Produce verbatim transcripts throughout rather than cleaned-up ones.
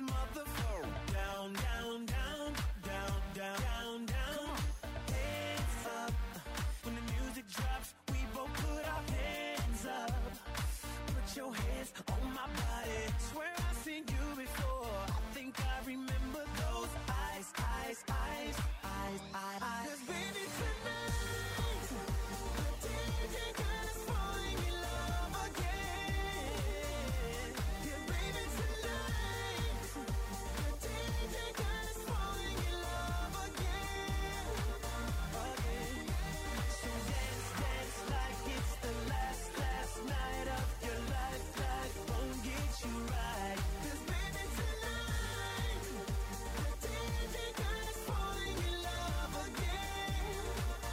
motherfucker. Down, down, down, down, down, down, down. Hands up. When the music drops, we both put our hands up. Put your hands on my body. Swear I've seen you before. I think I remember those eyes, eyes, eyes, eyes, eyes. 'Cause baby tonight, the D J got us falling in love again. Yeah, baby tonight, the D J got us falling in love again, again. So dance, dance like it's the last, last night of your life. Life won't get you right. 'Cause baby tonight, the D J got us falling in love again.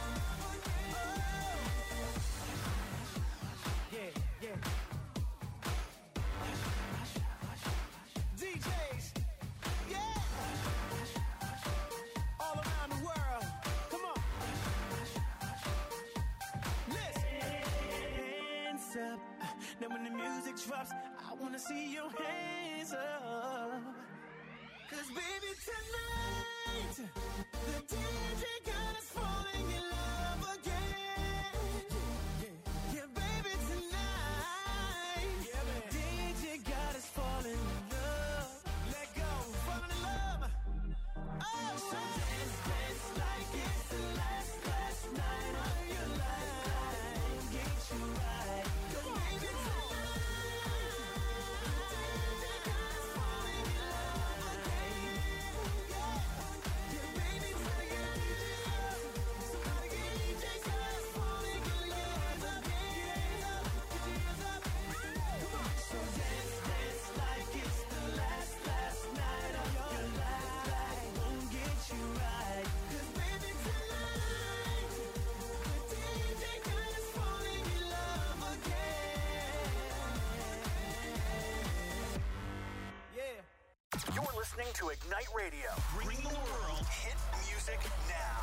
Oh. Yeah, yeah. D Js, yeah. All around the world. Come on. Listen. Hands up. Now when the music drops, I wanna see your hands up. 'Cause baby tonight, the D J got us falling in love again. Yeah, baby tonight, D J got us falling in love. Let go, falling in love. Oh, so dance, dance like it's the last, last night of your life. Get you right. 'Cause baby tonight, D J got us falling in love again. Yeah, yeah, baby tonight, somebody get D J got us falling in love again. Get your hands up, come on. So dance, dance like it's the last, last night of your life. Won't get you right. 'Cause baby tonight, the D J got us falling in love again. Yeah. You're listening to Ignite Radio, bringing the world hit music now.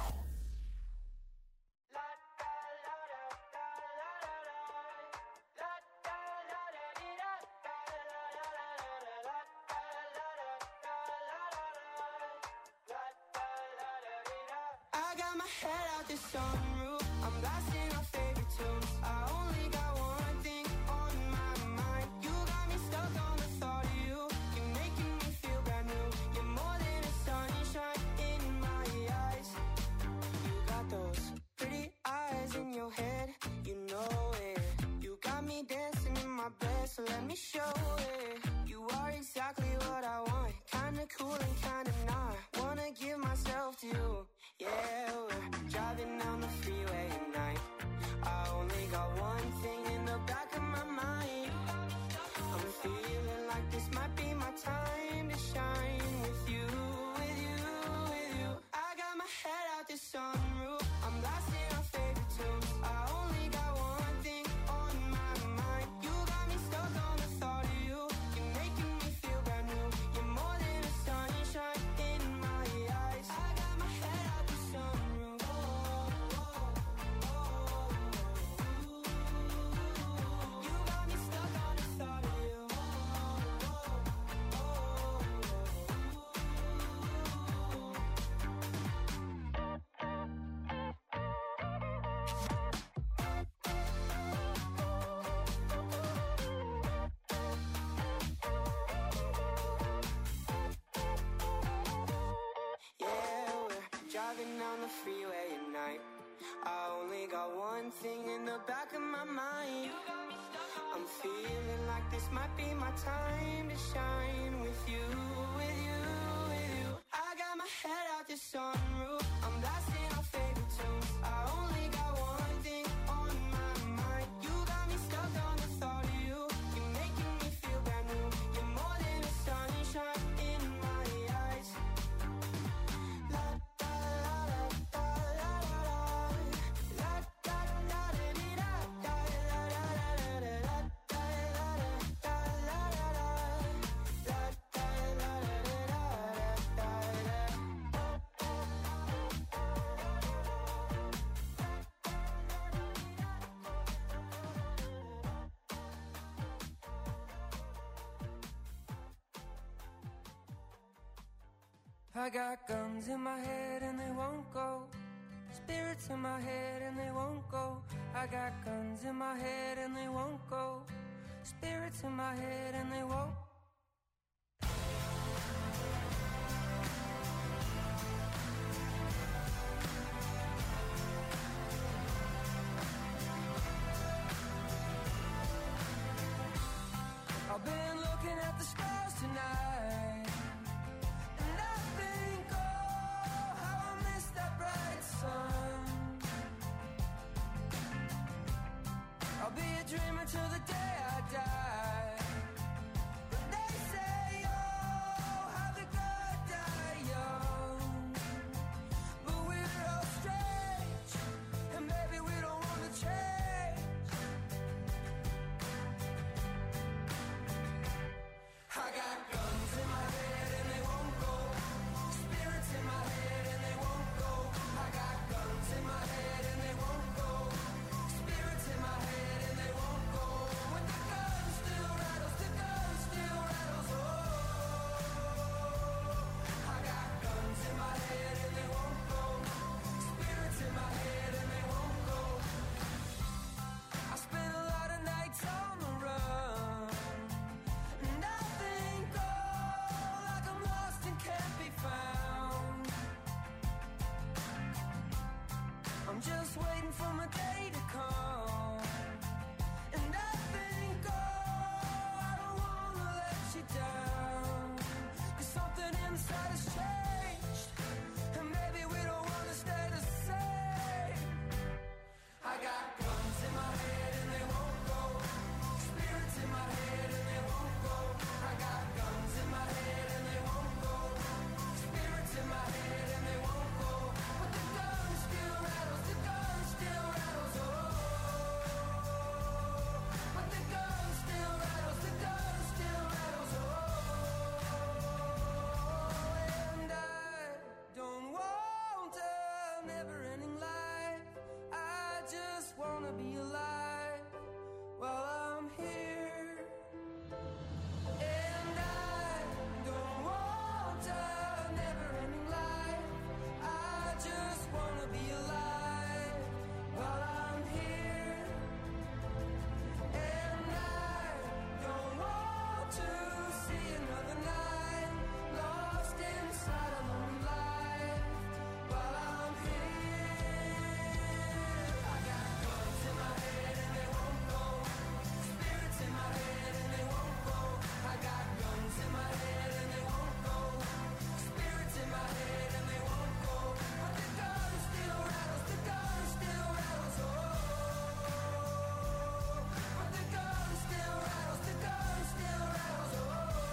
I got my head out the sunroof. I'm blasting our favorite tunes. I only got one thing on my mind. You got me stuck on the thought of you. You're making me feel brand new. You're more than a sunshine in my eyes. You got those pretty eyes in your head. You know it. You got me dancing in my bed, so let me show it. You are exactly what I want. Kinda cool and kinda not. Wanna give myself to you. Yeah, we're driving down the freeway at night. I only got one thing in the back of my mind. I'm feeling like this might be my time to shine with you, with you, with you. I got my head out the sunroof. I'm blasting our favorite tunes. I only got one thing on my mind. You got me stuck on the thought of you. You're making me feel brand new. You're more than a sunshine in my eyes. I got my head out the sunroof. Oh, oh, oh, oh. You got me stuck on the thought of you. Oh, oh, yeah, we're driving down the freeway at night. I only got one thing in the back of my mind. I'm feeling like this might be my time to shine with you, with you, with you. I got my head out the sunroof. I'm blasting our favorite tunes. I only got one thing on my mind. You got me stuck on the thought of you. You're making me feel brand new. You're more than a sunshine in my eyes. La da la la da la la la. La da da da dee da da la la la la la. La da la la da la la la. La da la la la la da da. I got guns in my head and they won't go. Spirits in my head and they won't go. I got guns in my head and they won't go. Spirits in my head and they won't. I've been looking at the stars tonight, and I think, oh, how I miss that bright sun. I'll be a dreamer till the day I die. But they say, oh, how the good die young. But we're all strange, and maybe we don't want to change. I got guns in my head and they won't go. Spirits in my head and they won't go. I got guns in my head and they won't go. Spirits in my head and they won't go. When the gun still rattles, the gun still rattles. Oh, I got guns in my head and they won't go. Spirits in my head and they won't go. I spent a lot of nights on the run, and I think, oh, like I'm lost and can't be found. I'm just waiting for my day to come, and I think, oh, I don't wanna let you down. 'Cause something inside has changed, and maybe we don't wanna stay the same. I got guns in my head and they won't go. Spirits in my head and they won't go. I got guns in my head and they won't go. Spirits in my head and they won't go. But the gun still rattles, the gun still rattles. Oh, but the gun still rattles, the gun still rattles. Oh, and I don't want a never-ending life. I just wanna be alive while I'm here. And I don't want a never-ending life. I just wanna be alive while I'm here. And I don't want to see another night lost inside a lonely life while I'm here. I got guns in my head and they won't go. Spirits in my head and they won't go. I got guns in my head and they won't go. Spirits in my head and they won't go. But the gun still rattles, the gun still rattles. Oh, but the gun still rattles, the gun still rattles. Oh.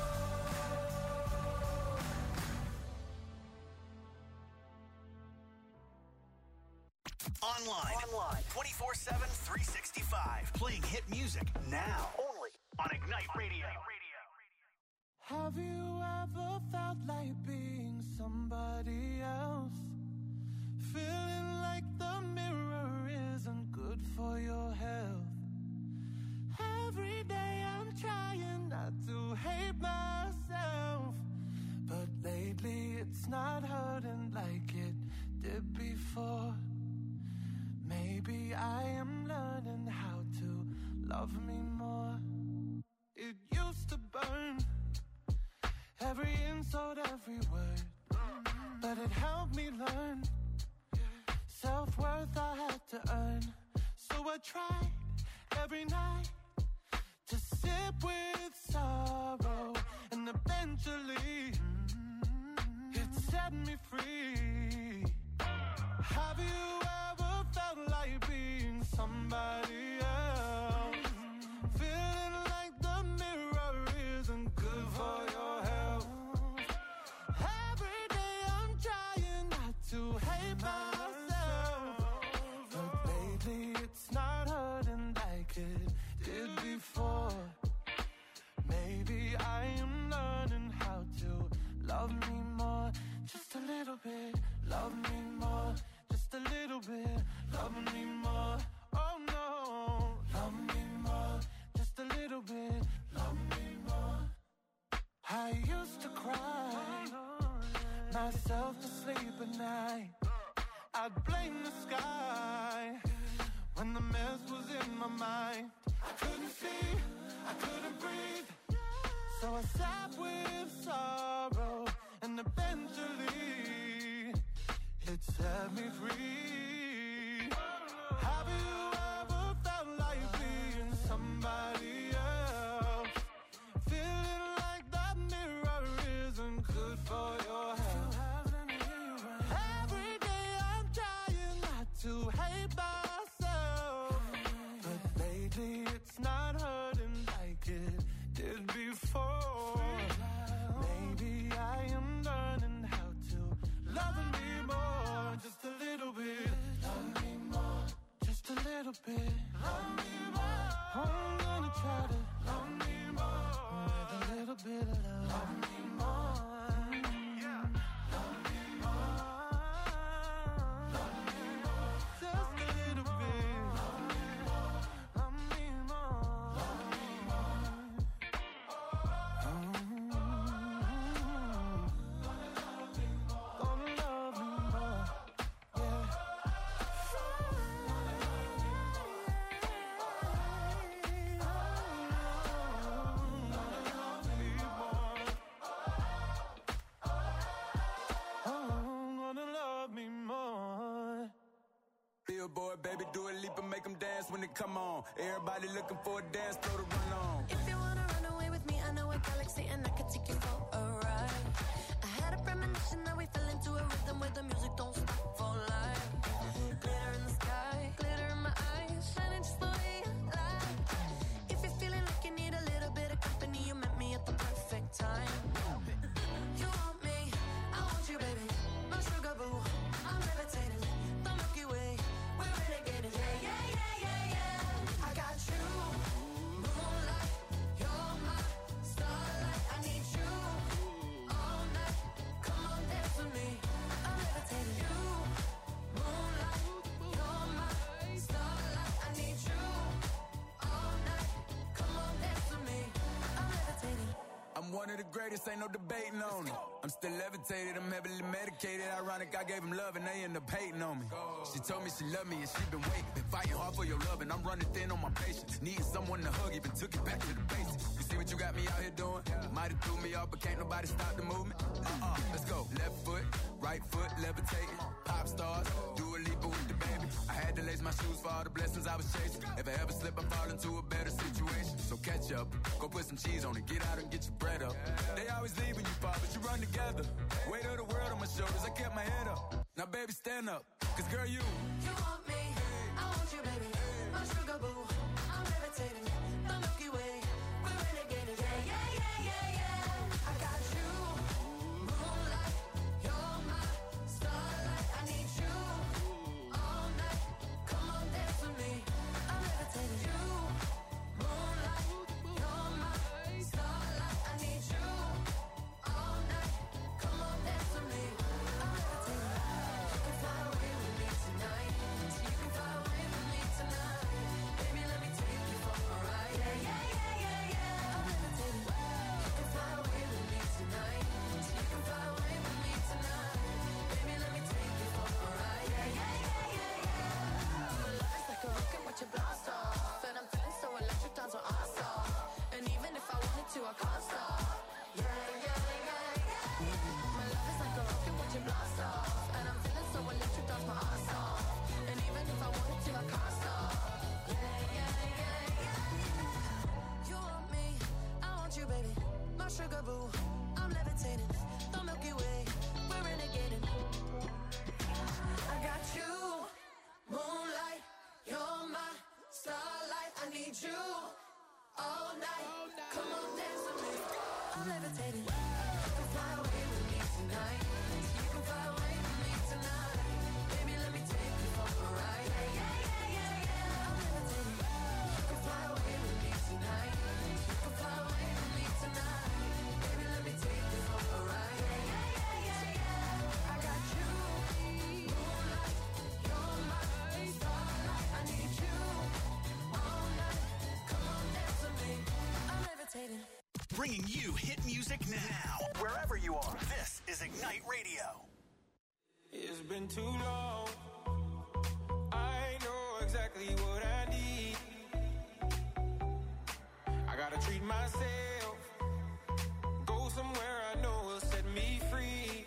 Online. Online. twenty-four seven, three sixty-five. Playing hit music now. Only on Ignite Radio. Have you ever felt like being somebody else? Feeling like the mirror isn't good for your health. Every day I'm trying not to hate myself, but lately it's not hurting like it did before. Maybe I am learning how to love me more. It used to burn, every insult, every word, but it helped me learn self-worth I had to earn. So I tried every night to sip with sorrow, and eventually it set me free. Have you ever felt like being somebody else? Feeling like the mirror isn't good for your health. Every day I'm trying not to hate myself, but lately it's not hurting like it did before. Maybe I am learning how to love me more, just a little bit. Love me more, just a little bit. Love me more, oh no. Love me more, just a little bit. Love me more. I used to cry, myself to sleep at night. I'd blame the sky when the mess was in my mind. I couldn't see, I couldn't breathe, so I sat with sorrow, and eventually it set me free. Have you ever felt like being somebody else? Feeling like that mirror isn't good for your health. Every day I'm trying not to hate myself, but lately it's not hurting like it did before. Maybe I am learning how to love me more, just a little bit. Love me more, just a little bit. Love me more. I'm gonna try to love me more with a little bit of love. Love me more. Yeah. Love me more. Love me more. Just a little bit. Love me more. Love me more. Love me more. Gonna love me more. Yeah. Billboard, baby, do a leap and make them dance when they come on. Everybody looking for a dance floor to run on. If you wanna run away with me, I know a galaxy and I can take you for a ride. I had a premonition that we fell into a rhythm where the music don't stop for life. Glitter in the sky, glitter in my eyes, shining just the way I like. If you're feeling like you need a little bit of company, you met me at the perfect time. You want me, I want you, baby, my sugar boo. I'm levitating, the Milky Way, we're renegading. Yeah, yeah, yeah, yeah, yeah. I got you, moonlight, you're my starlight. I need you all night. Come on, dance with me. I'm levitating. You, moonlight, you're my starlight. I need you all night. Come on, dance with me. I'm levitating. I'm one of the greatest, ain't no debating on it. I'm still levitated, I'm heavily medicated. Ironic, I gave him love and they end up hating on me. She told me she loved me and she been waiting. Been fighting hard for your love and I'm running thin on my patience. Needing someone to hug, even took it back to the basics. You see what you got me out here doing? Might have threw me off, but can't nobody stop the movement. Uh-uh, let's go. Left foot, right foot, levitating. Pop stars, do a leap with the baby. I had to lace my shoes for all the blessings I was chasing. If I ever slip, I fall into a better situation. So catch up, go put some cheese on it, get out and get your bread up. They always leave when you fall, but you run together. Weight of the world on my shoulders, I kept my head up. Now baby, stand up, cause girl, you You want me, I want you, baby, my sugar boo. I'm levitating, the Milky Way, we're renegading. Yeah, yeah, yeah, yeah, yeah. I got you, moonlight, you're my starlight. I need you all night. Come on, dance with me. I'm levitating. You, moonlight, you're my starlight. I need you all night. Come on, dance with me. I'm levitating. You can fly away with me tonight. So you can fly away with me tonight. Baby, let me take you for a ride. Yeah, yeah, yeah, bringing you hit music now. Wherever you are, this is Ignite Radio. It's been too long. I know exactly what I need. I gotta treat myself. Go somewhere I know will set me free.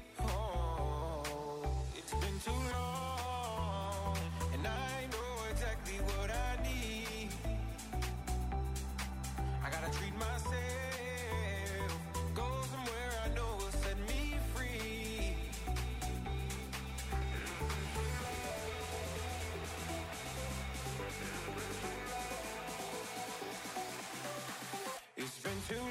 Oh, it's been too long. And I know exactly what I need. I gotta treat myself. Go somewhere I know will set me free. It's been too long.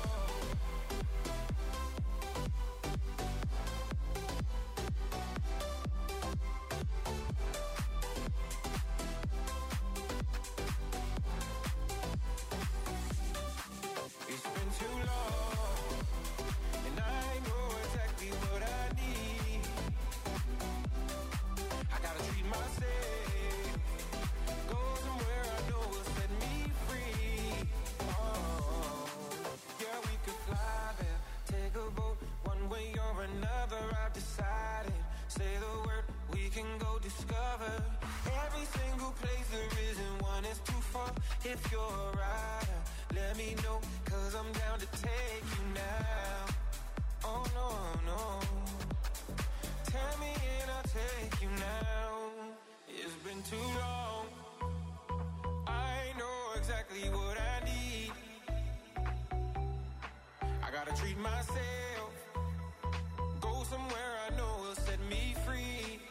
It's been too long, and I know exactly what I need. I gotta treat myself. Go somewhere I know will set me free. Oh, yeah, we could fly there, take a boat, one way or another. I've decided. Say the word, we can go discover every single place there isn't one is too far. If you're a rider, let me know, cause I'm down to take you now. Oh no, no. Tell me and I'll take you now. It's been too long. I know exactly what I need. I gotta treat myself. Go somewhere I know will set me free.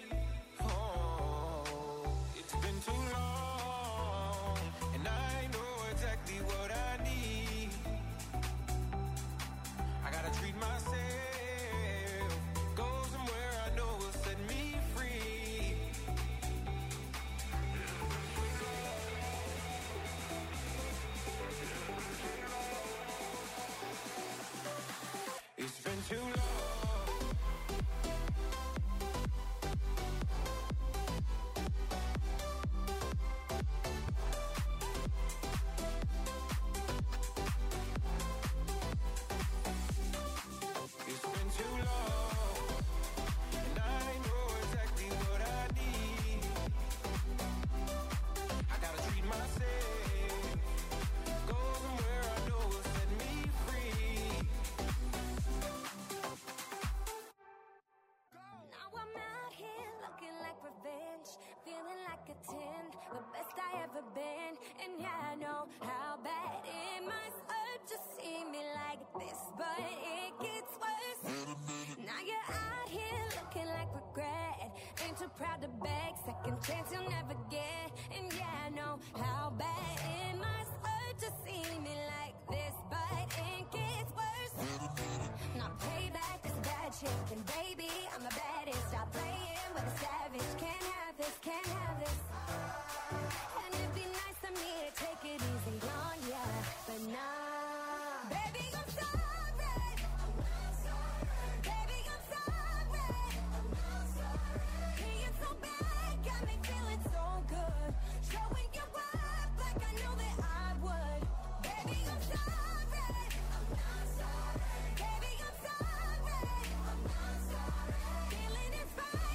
Oh, it's been too long. And I know exactly what I need. I gotta treat myself. Go somewhere I know will set me free. It's been too long. It's been too long, and I know exactly what I need. I gotta treat myself. Go somewhere I know will set me free. Now I'm out here looking like revenge, feeling like a ten, the best I ever been. And yeah, I know how bad it must hurt to see me like this, but it gets worse. Now you're out here looking like regret, ain't too proud to beg, second chance you'll never get. And yeah, I know how bad it must hurt to see me like this, but it gets worse. Now payback is bad shit, and baby, I'm the baddest. Stop playing with a savage. Can't have this, can't have this. And it'd be nice of me to take it easy on ya, but nah. Baby, I'm sorry. Baby, I'm sorry. Being so bad got me feeling so good. Showing you up like I know that I would. Baby, I'm sorry. Baby, I'm sorry. Feeling inspired.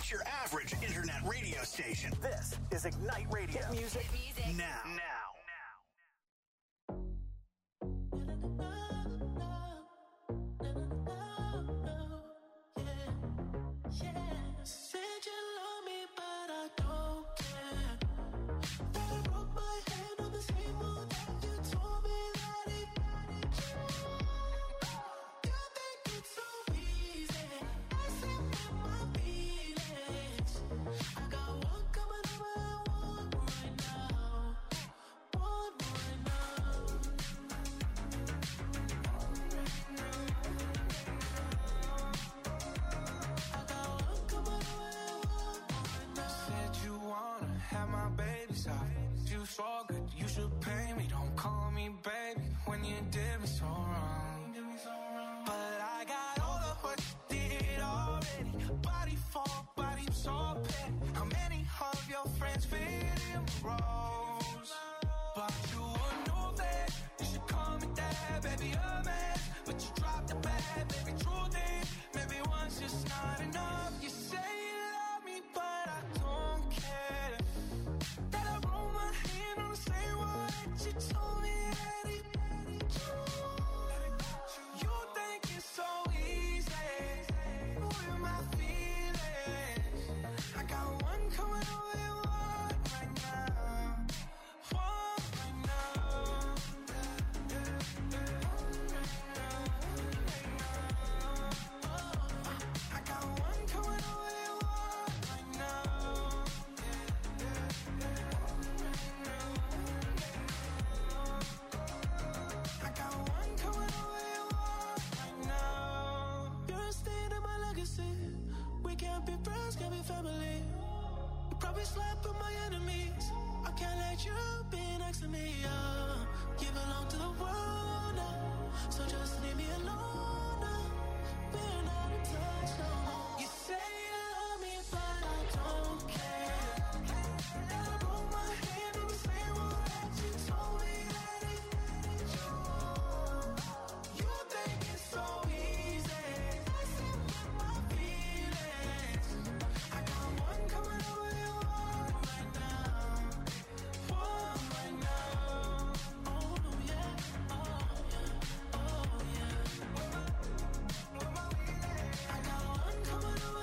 not your average internet radio station. This is Ignite Radio. Hit music, Hit music. now. Now. Said you love me, but I don't care. That I broke my hand on the same one that you told me that it got it. You think it's so easy, messing with my feelings. I got one coming over and one right now, one right now. I got one coming over and one right now. Said you wanna have my babies off. You so good, you should pay me. Don't call me baby when you did me so wrong. But I got all of what you did already. Body for body, I'm so petty. How many of your friends fit in the roles? But you would know that you should call me dad, baby, a man. But you dropped the bag, baby, true thing. Maybe one's just not enough. You say you love me, but I don't care. That I roll my hand on the same one that you told me that it you think it's so easy with my feelings. I got one coming over and one right now, one right now. I got one coming over and one right now. I got one coming over and one right now. You're a stain in my legacy. We can't be friends, can't be family. You probably slept with my enemies. I can't let you be next to me. Uh, you belong to the world now, so just leave me alone now. We're not in touch no more. You say you love me, but I don't care. And I broke my hand on the same one that you told me that it you think it's so easy, messing with my feelings. I got one coming over and one right now, one right now. Oh yeah, oh yeah, oh yeah. I got one coming over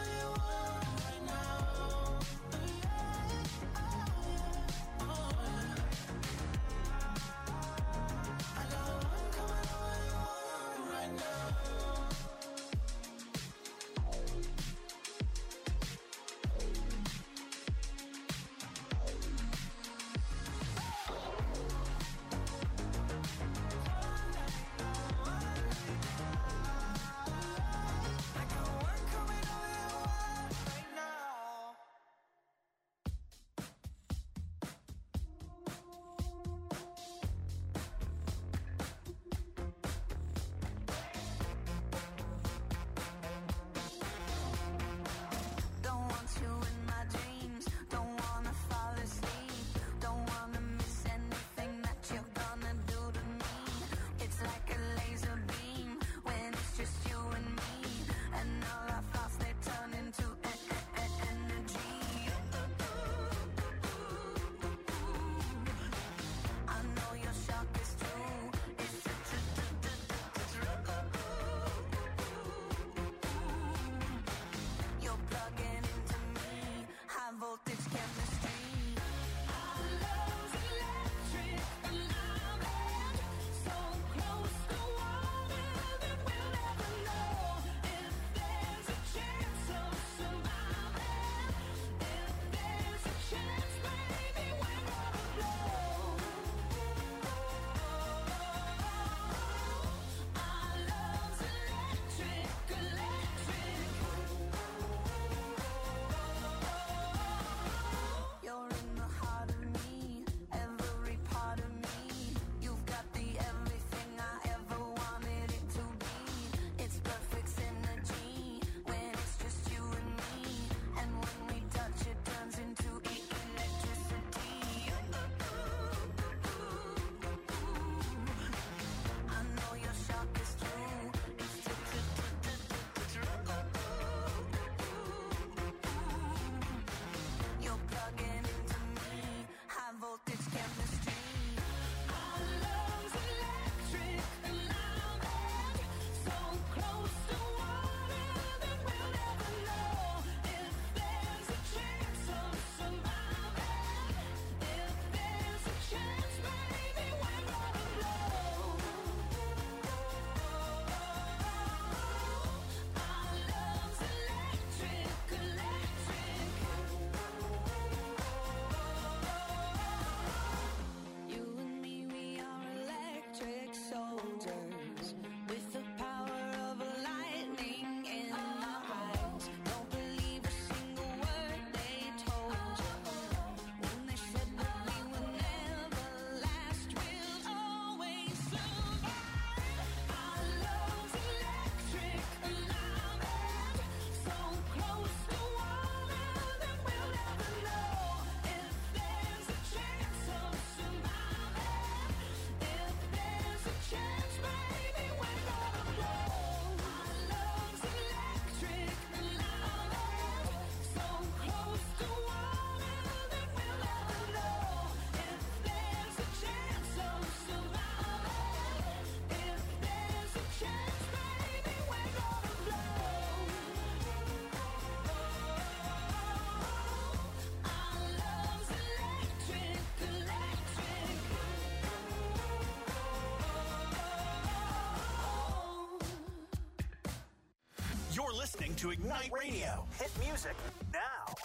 listening to Ignite Radio. Hit music now.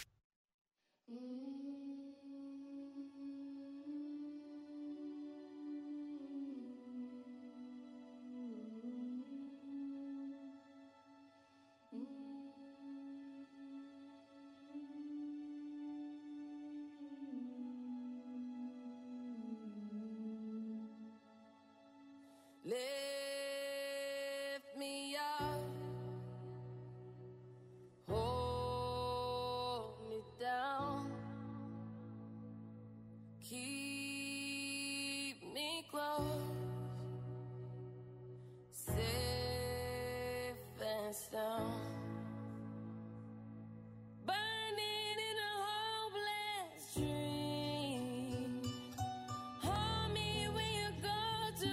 Lift me up, hold me down, keep me close, safe and sound. Burning in a hopeless dream. Hold me when you go to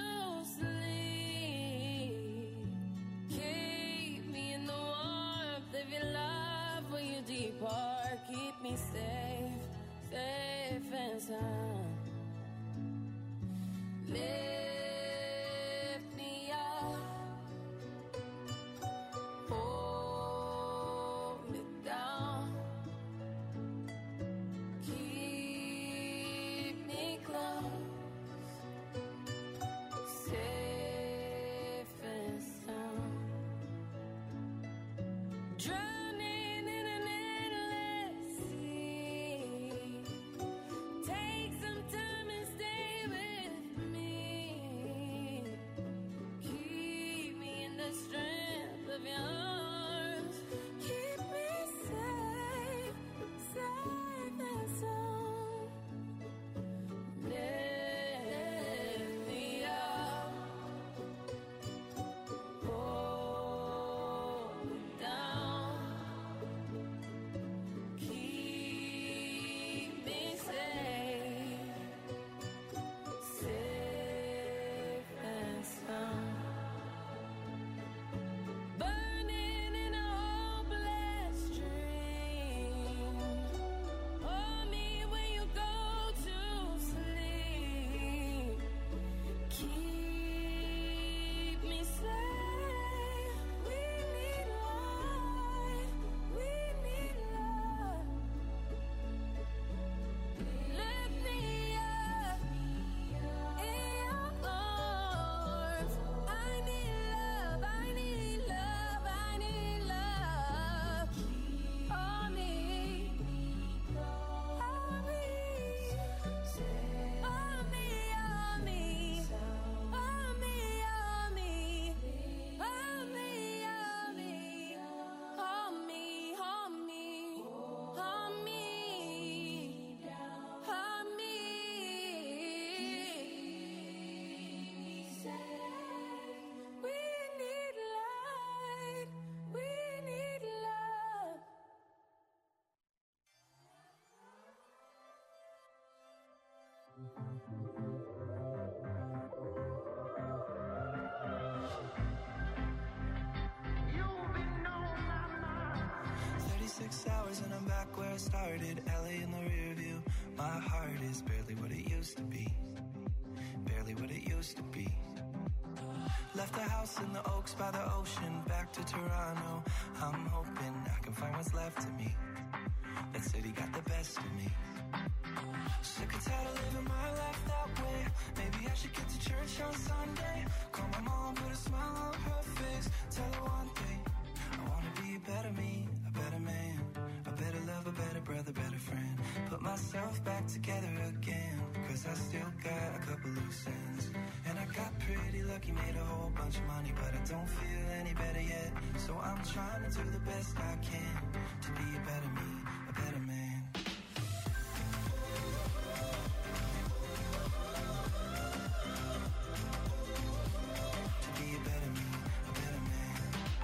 sleep. Keep me in the warmth of your love when you depart. Keep me safe, safe and sound. Lift me up, hold me down, keep me close, safe and sound. Drowning in an endless sea. Take some time and stay with me. Keep me in the strength of your arms. Keep me safe, safe and sound. Lift me up, hold me down, keep me safe, safe and sound. Burning in a hopeless dream. Hold me when you go to sleep. Keep me safe. We need light. We need love. Lift me up in your arms. I need love. I need love. I need love. Hold me. Hold me. Hold me. Hold me. Hold me. Hold me. Hold me. Hold me. Hold me. Hold me. Hold me. Hold me. We need light. We need love. thirty-six hours and I'm back where I started. L A in the rear view. My heart is barely what it used to be. Barely what it used to be. Left the house in the Oaks by the ocean. Back to Toronto. I'm hoping I can find what's left of me. That city got the best of me. Sick and tired of living my life that way. Maybe I should get to church on Sunday. Call my mom, put a smile on her face. Tell her one thing. I wanna be a better me, a better man, a better lover, better brother, better friend. Put myself back together again, cause I still got a couple loose ends. And I got pretty lucky, made a whole bunch of money, but I don't feel any better yet. So I'm trying to do the best I can to be a better me, a better man. To be a better me, a better man.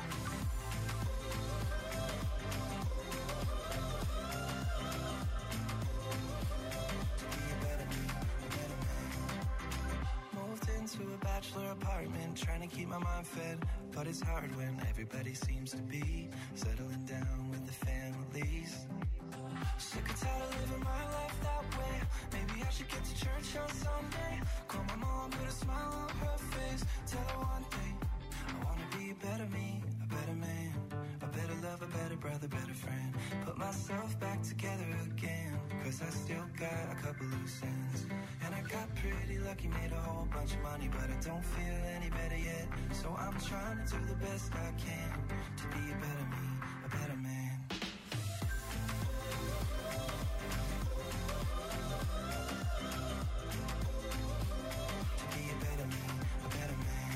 To be a better me, a better man. Moved into a bachelor apartment, trying to keep my mind fed. But it's hard when everybody seems to be settling down with the families. Sick and tired of living my life that way. Maybe I should get to church on Sunday. Call my mom, put a smile on her face. Tell her one thing. I wanna be a better me, a better man, a better myself back together again. Cause I still got a couple loose ends. And I got pretty lucky, made a whole bunch of money, but I don't feel any better yet. So I'm trying to do the best I can to be a better me, a better man. To be a better me, a better man.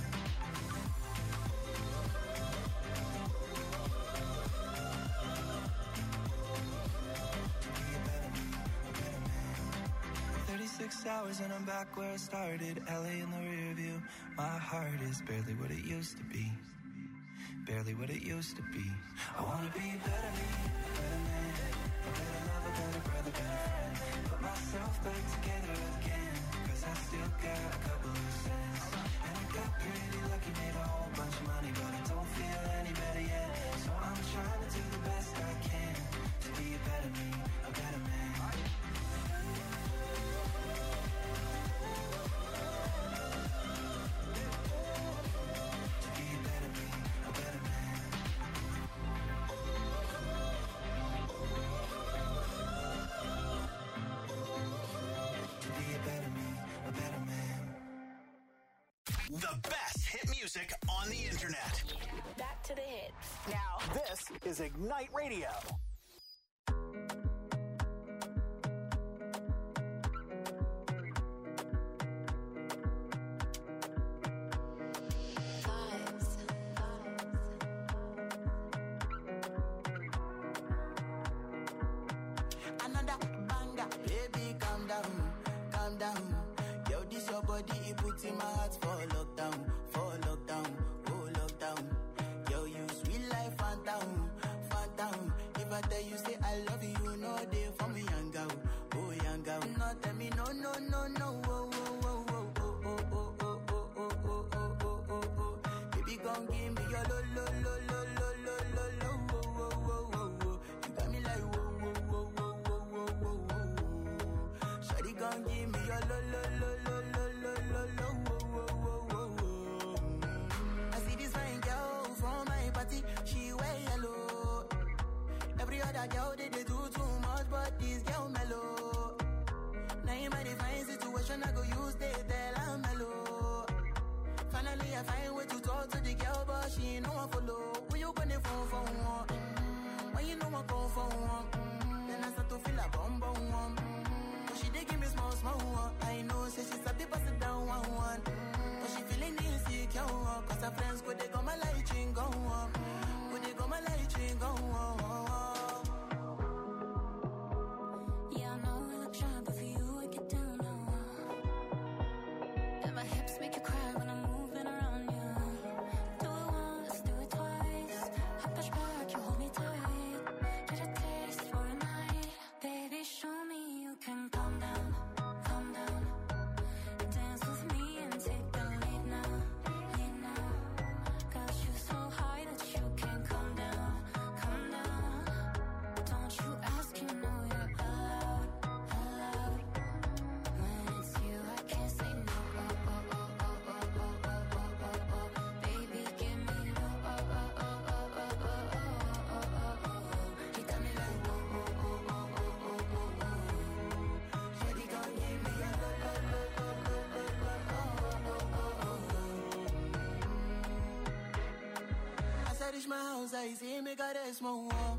thirty-six hours and I'm back where I started. L A in the rear view. My heart is barely what it used to be. Barely what it used to be. I wanna be a better me, a better man, a better lover, better brother, better friend. Put myself back together again. Cause I still got a couple loose ends. And I got pretty lucky, made a whole bunch of money, but I don't feel any better yet. So I'm trying to do the best I can to be a better me, a better man. The best hit music on the internet. Back to the hits. Now, this is Ignite Radio. Another banger, baby, calm down, calm down. Yo, this your body, it puts in my heart for lockdown, for lockdown, oh lockdown. Yo, you sweet life, phantom, phantom. If I tell you say I love you, you know they for me, young girl, oh young girl. No, tell me no, no, no, no, oh, oh, oh, oh, oh, oh, oh, oh, oh, oh, oh, oh, oh, oh. Baby, gon' give me your lo, lo, lo, lo, lo, lo, lo, lo, oh, oh, oh, oh, oh. You got me like whoa, whoa, whoa, whoa, whoa, whoa, whoa, whoa. Shawty gon' give me your lo, lo, lo, lo, lo, lo, lo, lo, whoa, whoa, whoa, whoa. I see this fine girl from my party, she wear yellow. Every other girl they, they do too much, but this girl mellow. Now in my divine situation, I go use they tell I'm mellow. Finally I find way to talk to the girl, but she ain't no one follow. Who you gonna phone for one? Mm-hmm. When you know I come for one, mm-hmm. Then I start to feel a bum bum one. Mm-hmm. But she dey give me small small one. I know say she's a bit pass it down one one. Mm-hmm. But she feeling insecure one. Cause her friends go they go my light ring go on. Go they go my light ring go on. Yeah, I know I look shy, but for you I get down low. And my hips make you cry when I'm moving around you. Do it once, do it twice. I push back, you hold me tight. Get a taste for a night. Baby, show me you can calm down, calm down. Dance with me and take the lead now, lead now. Got you so high that you can't come down, come down. Don't you ask, you know you're allowed, allowed. When it's you, I can't say no. Oh, oh, oh, oh, oh, oh, oh, oh, oh, oh. Baby, give me low. Oh, oh, oh, oh, oh, oh, oh, oh, oh, oh. He got me like whoa, whoa, whoa, whoa, whoa, whoa, whoa, whoa. Shawty gon' give me a lo lo lo lo lo lo lo oh oh oh oh. As I reach my house, I see me got a small wall.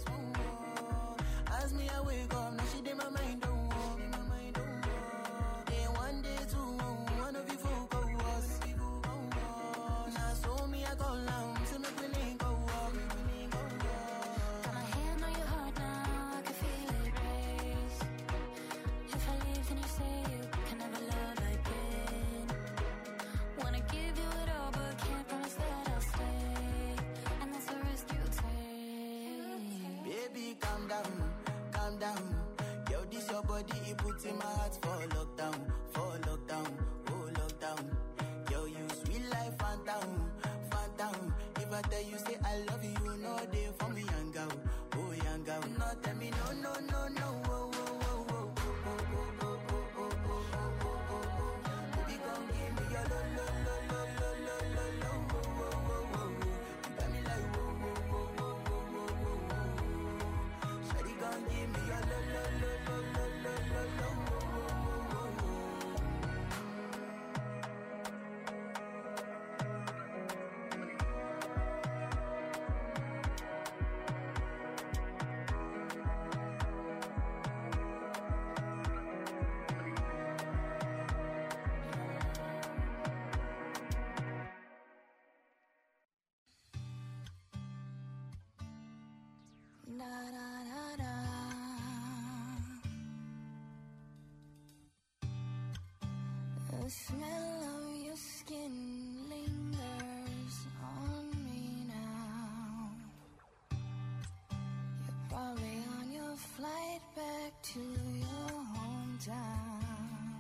As me I wake up, now she did my mind don't walk. Day one, day two, one of you folk go us. Now so me I go down, so me we link go walk. Got my hand on your heart now, I can feel it race. If I leave, then you say you can never love again. Wanna give you it all, but can't promise that I'll stay. And that's the risk you take. Baby, calm down, calm down. Yo, this your body, it puts in my heart for lockdown, for lockdown, oh lockdown. Yo, you sweet life, phantom, phantom. If I tell you say I love you, you know they for me, young girl, oh young girl. No, tell me no, no, no, no, oh, oh, oh, oh, oh, oh, oh, oh, oh, oh, oh, oh, oh. Baby, gon' give me your lo, lo, lo, lo, lo, lo, lo, lo, oh, oh, oh, oh, oh. You got me like whoa, whoa, whoa, whoa, whoa, whoa, whoa. The smell of your skin lingers on me now. You're probably on your flight back to your hometown.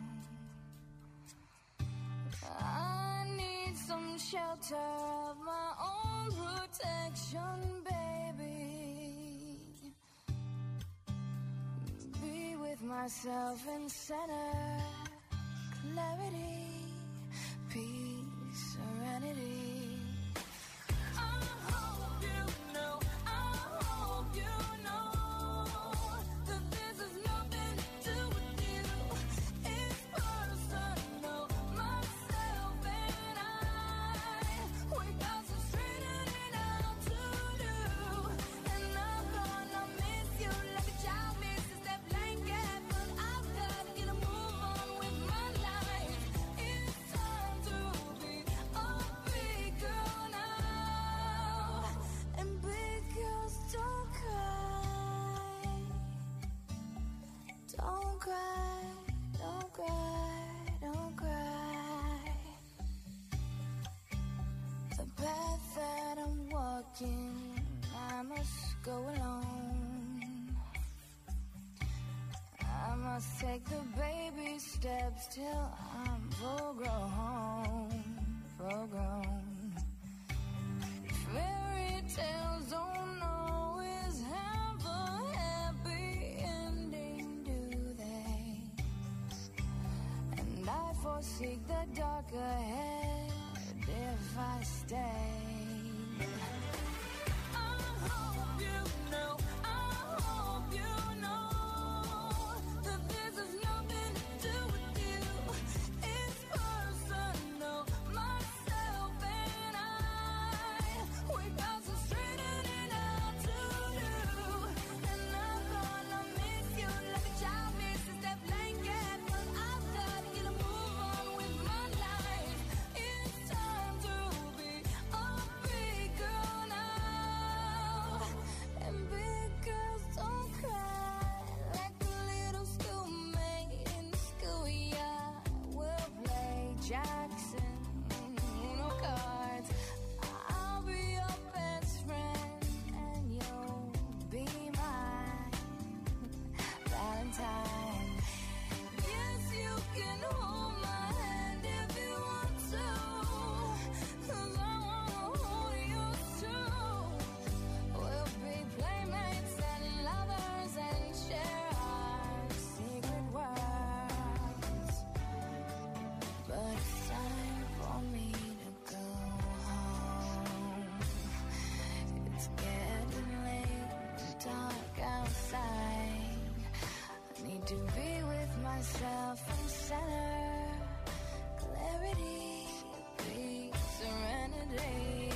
I need some shelter of my own protection, baby. Be with myself in center. Clarity, peace, serenity. I hope you know, I hope you know that this has nothing to do with you. It's personal, myself and I. We got some straightening out to do. And I'm gonna miss you like a child misses that blanket. But I've got to get a move on with my life. It's time to be a big girl now. And big girls don't cry. Don't cry, don't cry, don't cry. The path that I'm walking, I must go alone. I must take the baby steps till I'm full grown, full grown. Fairy tales don't always have a happy ending, do they? And I foresee the dark ahead if I stay. I hope you know, I hope you know that this has nothing to do with you. It's personal, myself and I. We got some straightening out to do. And I'm gonna miss you like a child misses that blanket. But I've got to get a move on with my life. It's time to be a big girl now. And big girls don't cry like a little schoolmate in the schoolyard. We'll play Jackson, Uno cards. I'll be your best friend and you'll be my Valentine. Yes, you can hold my hand if you want to, 'cause I wanna hold yours too. We'll be playmates and lovers and share our secret worlds. But it's time for me to go home. It's getting late, it's dark outside. I need to be with myself in center. Clarity, peace, serenity.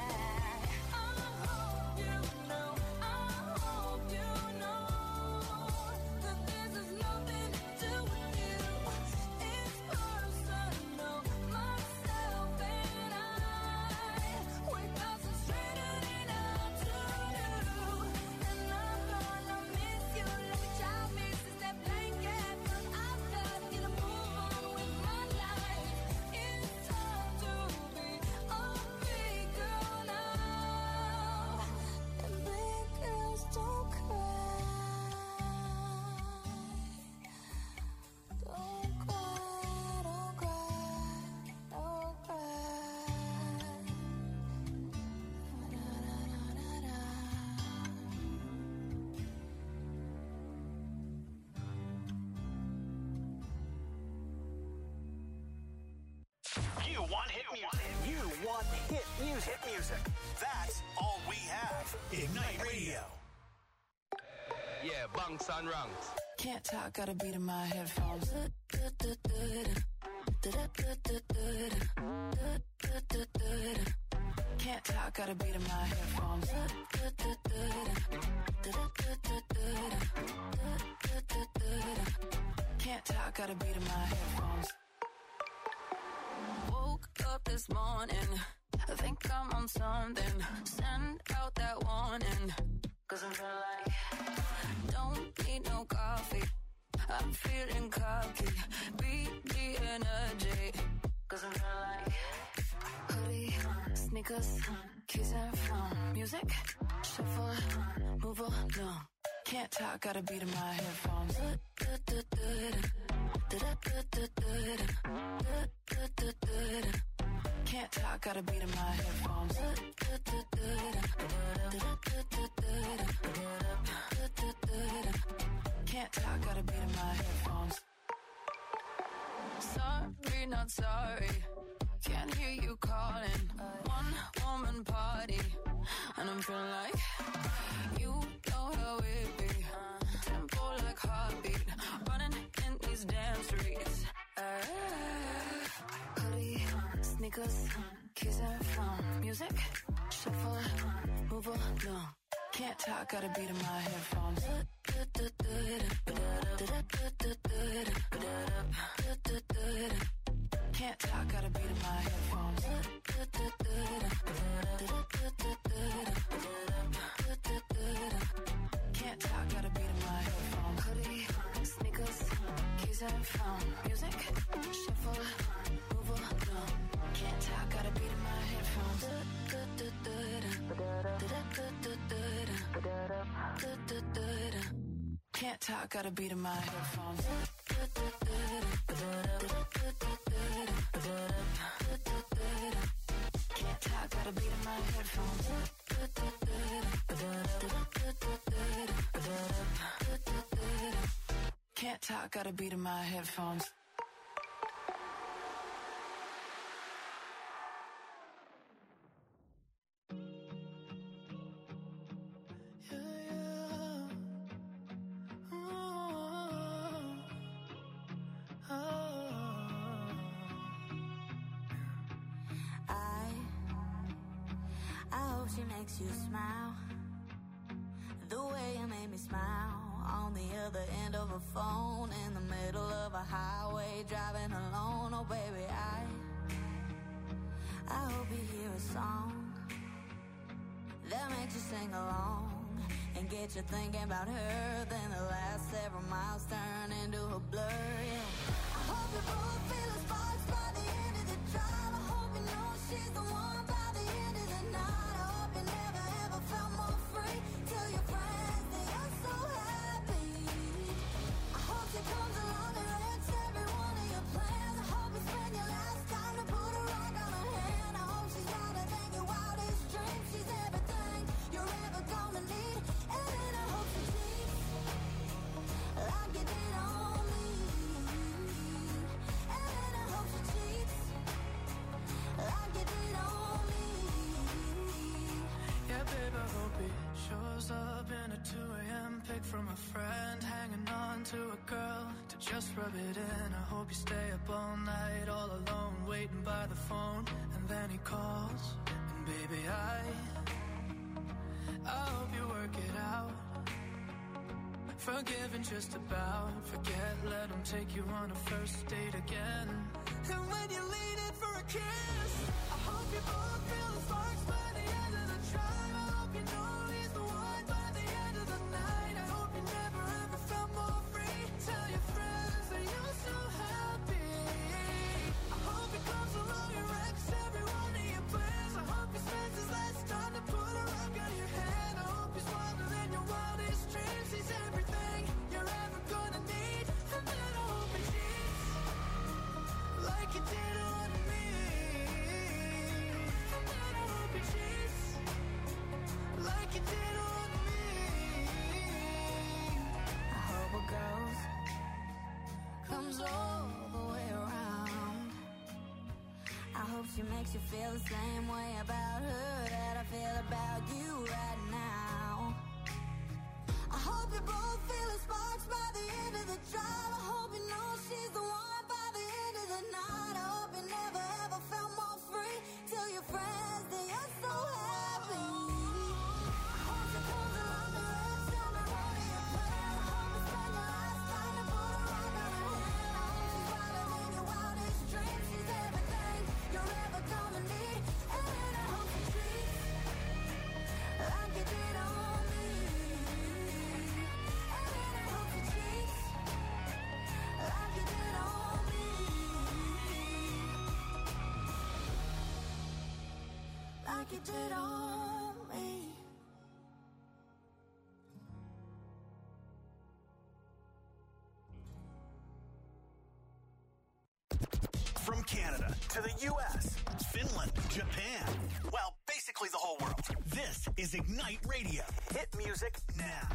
I hope you know, I hope you know that this has nothing to do with you. It's personal, myself and I. We got some straightening out to do. And I'm gonna miss you like a child misses that blanket. But I've got to get a move on with my life. It's time to be a big girl now. And big girls don't cry. Don't cry, don't cry, don't cry. Da-da-da-da-da. You want hit music. You want hit music. Hit music. That's all we have. Ignite Radio. Yeah, bunks and ranks. Can't talk, got a beat in my headphones. Can't talk, got a beat in my headphones. Can't talk, got a beat in my headphones. Woke up this morning, I think I'm on something. Send out that warning, 'cause I'm feeling like don't need no coffee. I'm feeling cocky. B D energy. Cause I'm feeling like hoodie, sneakers, keys and phone. Music, shuffle, move along. Can't talk, gotta beat in my headphones. Can't talk, gotta beat in my headphones. Can't talk, gotta beat in my headphones. Sorry, not sorry. Can't hear you calling. One woman party, and I'm feeling like you know how it be. Tempo like heartbeat, running in these damn streets. Uh, hoodie, sneakers, keys and phone. Music, shuffle, move along. Can't talk, gotta beat in my headphones. Can't talk, gotta beat in my headphones. Can't talk, gotta beat in my headphones. Hoodie, sneakers, keys and phone. Music, shuffle, move along. Can't talk, gotta beat in my headphones. Can't talk, gotta beat in my headphones. Can't talk, gotta beat in my headphones. Can't talk, gotta beat in my headphones. She makes you smile the way you made me smile on the other end of a phone in the middle of a highway driving alone. Oh baby, I I hope you hear a song that makes you sing along and get you thinking about her. Then the last several miles turn into a blur. Yeah. I hope you both feel the sparks by the end of the drive. I hope you know she's the one by the end of the night. You never ever felt more free. Tell your friends that you're so happy. I hope she comes along and wrecks every one of your plans. I hope you spend your last time to put a rock on her hand. I hope she's wilder than your wildest dreams. She's everything you're ever gonna need. And then I hope she cheats like you did on me. And then I hope she cheats like you did on me. Yeah, babe, I hope he shows up in a two a.m. pic from a friend, hanging on to a girl to just rub it in. I hope you stay up all night, all alone, waiting by the phone, and then he calls, and baby, I I hope you work it out. Forgiving just about, forget, let him take you on a first date again. And when you lean in for a kiss, I hope you both feel the sparks by the end of the drive. I hope you know he's the one by the end of the night. I hope you never ever felt more free. Tell your friends that you're so happy. I hope he comes along and wrecks every one of your plans. I hope he spends his last time to put a rock on your hand. I hope he's wilder than your wildest dreams. He's everything you're ever gonna need. And then I hope he cheats like you did on me. And then I hope he cheats like you did on me. I hope it goes, comes all the way around. I hope she makes you feel the same way about her that I feel about you right now. I hope you both feel the sparks by the end of the drive. I hope you know she's the one by the end of the night. I hope you never ever felt more free. Tell your friends that you're so happy. I hope she comes along and wrecks every one of your plans. I hope you spend your last time to put a rock on her hand. I hope she's wilder than your wildest dreams. She's everything you're ever gonna need. And then I hope she treats like you did on me. And then I hope she treats like you did on me. it on me. From Canada to the U S, Finland, Japan, well, basically the whole world. This is Ignite Radio. Hit music now.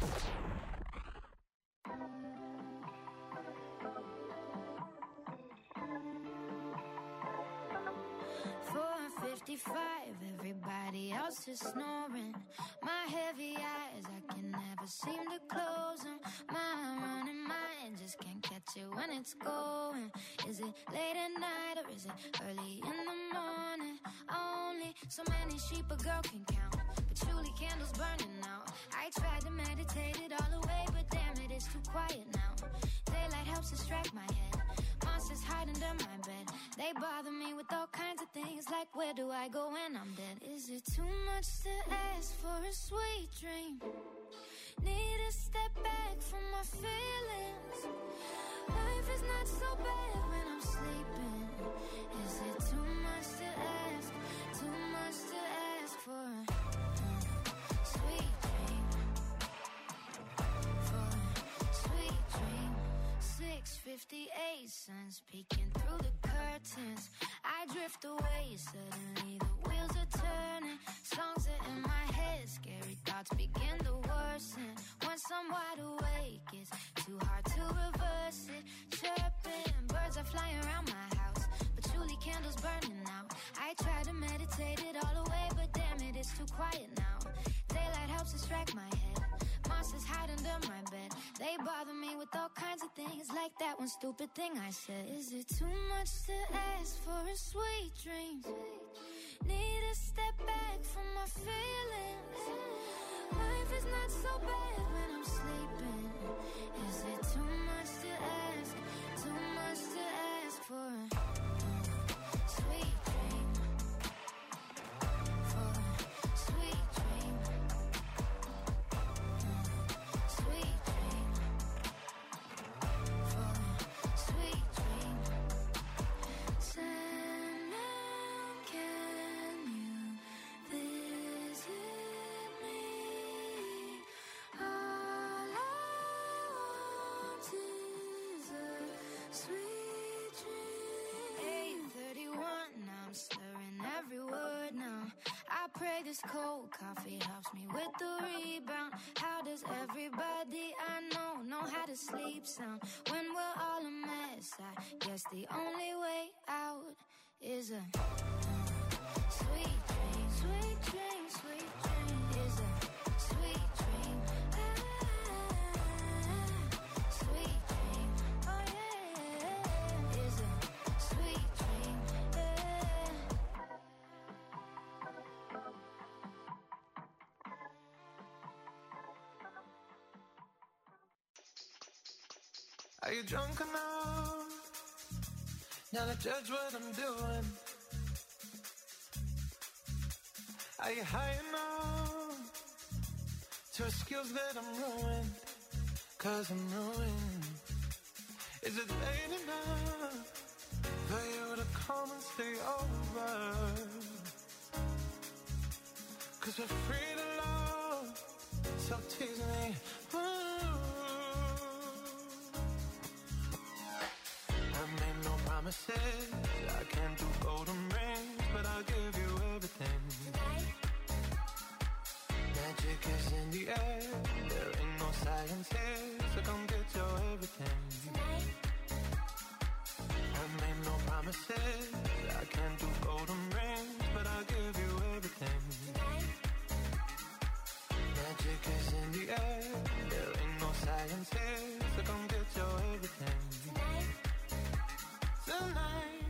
four fifty-five, everybody else is snoring. My heavy eyes, I can never seem to close them. My running mind just can't catch it when it's going. Is it late at night or is it early in the morning? Only so many sheep a girl can count, patchouli candles burning out. I tried to meditate it all away, but damn it, it's too quiet now. Daylight helps distract my head. Monsters hide under my bed. They bother me with all kinds of things, like where do I go when I'm dead? Is it too much to ask for a sweet dream? Need to step back from my feelings. Life is not so bad when I'm sleeping. Is it too much to ask? Too much to ask for a uh, sweet dream? For a sweet dream. six fifty-eight, sun's peeking through the curtains. I drift away, suddenly the wheels are turning. Songs are in my head, scary thoughts begin to worsen. Once I'm wide awake, it's too hard to reverse it. Chirping, birds are flying around my house, patchouli candles burning out. I try to meditate it all away, but damn it, it's too quiet now. Daylight helps distract my head. Monsters hide under my bed. They bother me with all kinds of things, like that one stupid thing I said. Is it too much to ask for a sweet dream? Need to step back from my feelings. Life is not so bad when I'm sleeping. Is it too much to ask? Too much to ask for a uh, sweet dream? For a sweet dream. Sweet dream. For a sweet dream. Sandman, can you visit me? All I want is a sweet dream. eight thirty-one, now I'm slurring every word now. I pray this cold coffee helps me with the rebound. How does everybody I know know how to sleep sound? When we're all a mess, I guess the only way out is a uh, sweet dream. Sweet dream, sweet dream is a sweet dream. Ah, sweet dream, oh yeah, is a sweet dream. Yeah. Are you drunk enough now to judge what I'm doing? Are you high enough to excuse that I'm ruined? Cause I'm ruined. Is it late enough for you to come and stay over? Cause we're free to love, so tease me. Ooh. I made no promises, I can't do golden rings, but I'll give you everything. Tonight. Magic is in the air, there ain't no science here, so come get your everything. Tonight. I made no promises, I can't do golden rings, but I'll give you everything. Tonight. Magic is in the air, there ain't no science here, so come get your everything. Tonight. Tonight.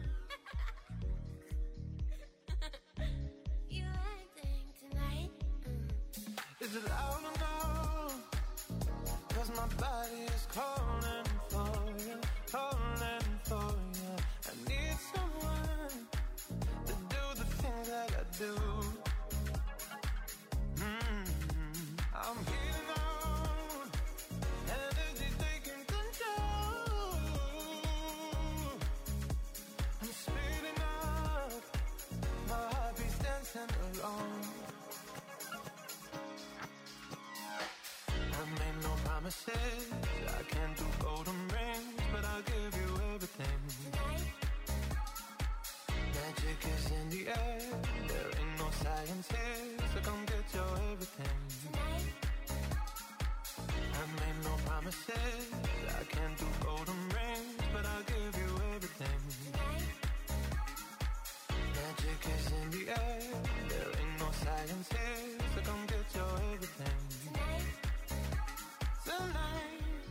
You acting tonight? Mm. Is it loud or no? Cause my body is calling for you, calling for you. I need someone to do the things that I do. Mm-hmm. I'm heating on, energy taking control. I'm speeding up, my heart beats dancing along. science here, so come get your everything. Tonight. I made no promises, I can't do golden rings, but I'll give you everything. Tonight. Magic is in the air, there ain't no science here, so come get your everything. Tonight. Tonight.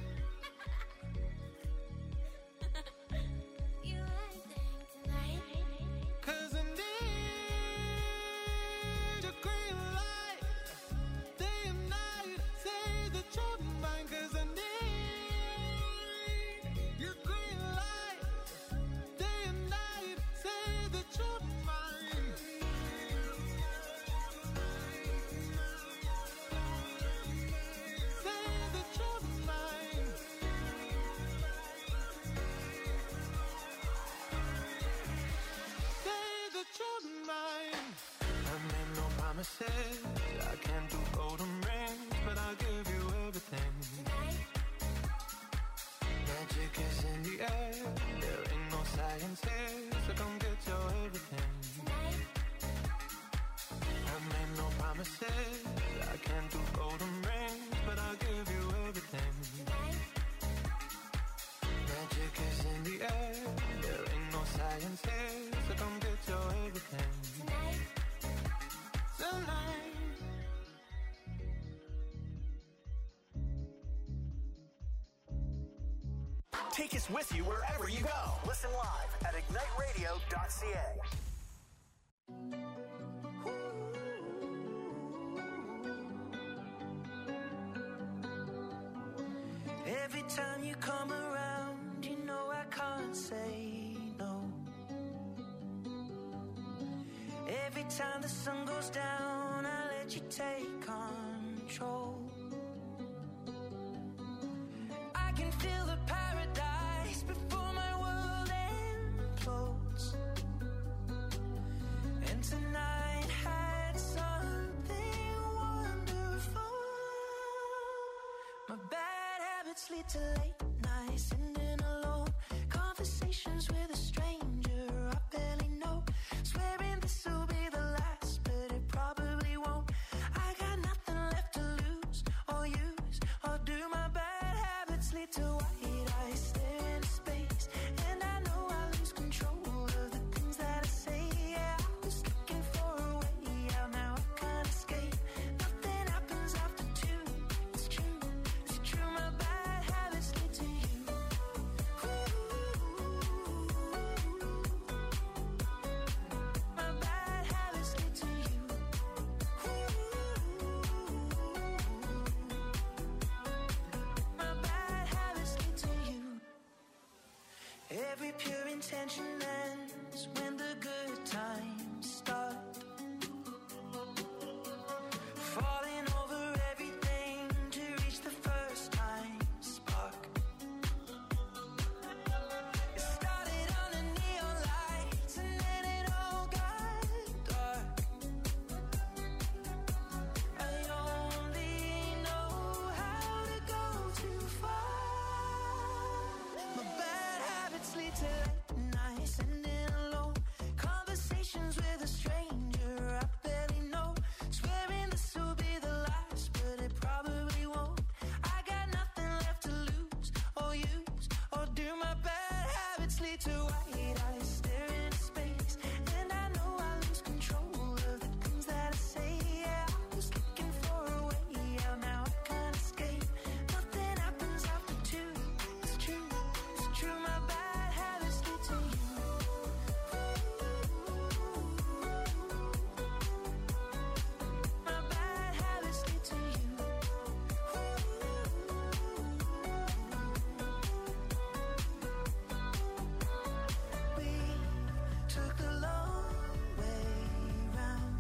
You everything tonight. Cause I need your green light, day and night, say that you're mine. Cause I need your green light, day and night, say that you're mine. Say that you're mine. Say that you're mine. I made no promises, I can't do golden rings, but I'll give you everything. Tonight. Magic is in the air, there ain't no science here, so come get your everything. Tonight. I made no promises, I can't do golden rings, but I'll give you everything. Tonight. Magic is in the air, there ain't no science here, so come get your everything. Tonight. Tonight. Take us with you wherever you go. Listen live at ignite radio dot c a. Every time you come around, you know I can't say no. Every time the sun goes down, I let you take control. I can feel the paradise before my world implodes. And tonight had something wonderful. My bad habits lead to late nights, sitting alone. Conversations with a stranger I barely know. Swearing this will be the last, but it probably won't. I got nothing left to lose or use or do. My bad habits lead to white eyes staring into space, and I know I lose control of the things that I say. Yeah, I was looking for a way out, now I can't escape. Nothing happens after two. It's true, it's true. My bad habits lead to you. My bad habits lead to you. My bad habits lead to you. Every pure intention ends when the good times start. Falling over everything to reach the first time spark. It started on the neon lights and then it all got dark. I only know how to go too far. My bad habits lead to late nights, sitting alone. Conversations with a stranger I barely know. Swearing this will be the last, but it probably won't. I got nothing left to lose or use or do. My bad habits lead to white eyes staring into space, and I know I lose control of the things that I say. Yeah, I was looking for a way out, now I can't escape. Nothing happens after two. It's true, it's true. My bad habits lead to you. My bad habits lead to you. We took the long way round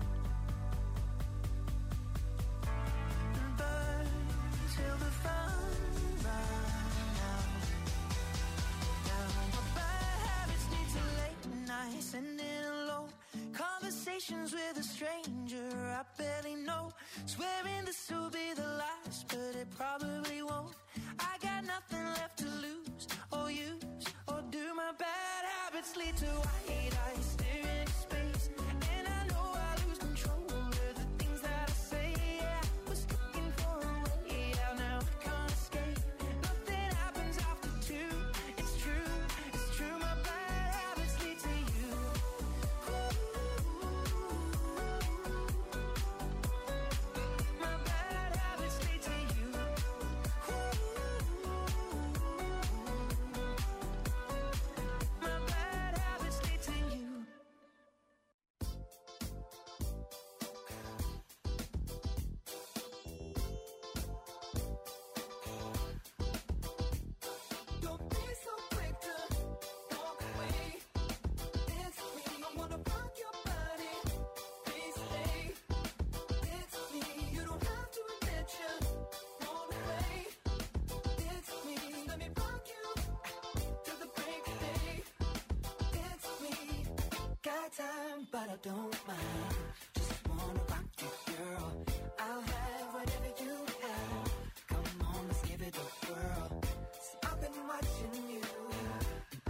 and burned till the fun ran out. Now my bad habits lead to late nights, sitting alone. Conversations with a stranger I barely know. Swearing this will be the last, but it probably won't. I got nothing left to lose or use or do. My bad habits lead to white eyes staring into space, and I know I lose control of don't mind.